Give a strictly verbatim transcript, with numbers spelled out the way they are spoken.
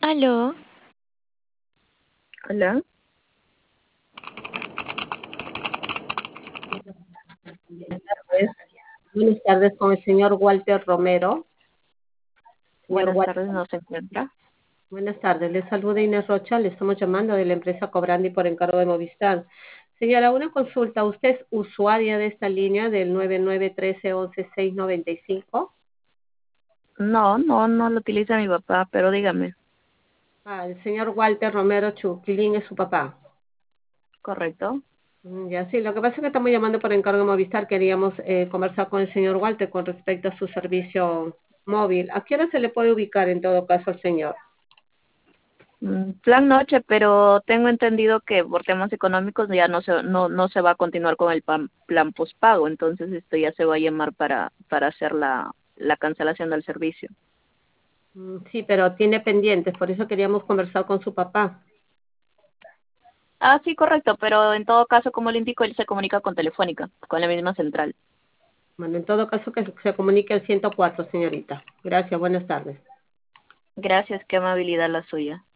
Aló, Hola, Pues, buenas tardes con el señor Walter Romero. Señor buenas Walter, tardes, ¿no se encuentra? buenas tardes. Le saluda Inés Rocha. Le estamos llamando de la empresa Cobrandi por encargo de Movistar. Señora, una consulta. ¿Usted es usuaria de esta línea del nueve nueve uno tres uno uno seis nueve cinco? No, no, no lo utiliza mi papá, pero dígame. Ah, el señor Walter Romero Chuquilín es su papá. ¿Correcto? Mm, Ya sí, lo que pasa es que estamos llamando por encargo de Movistar. Queríamos eh, conversar con el señor Walter con respecto a su servicio móvil. ¿A qué hora se le puede ubicar en todo caso al señor? Mm, Plan noche, pero tengo entendido que por temas económicos ya no se, no, no se va a continuar con el pan- plan postpago, entonces esto ya se va a llamar para, para hacer la, la cancelación del servicio. Mm, Sí, pero tiene pendientes, por eso queríamos conversar con su papá. Ah, sí, correcto, pero en todo caso, como le indico, él se comunica con Telefónica, con la misma central. Bueno, en todo caso que se comunique al ciento cuatro, señorita. Gracias, buenas tardes. Gracias, qué amabilidad la suya.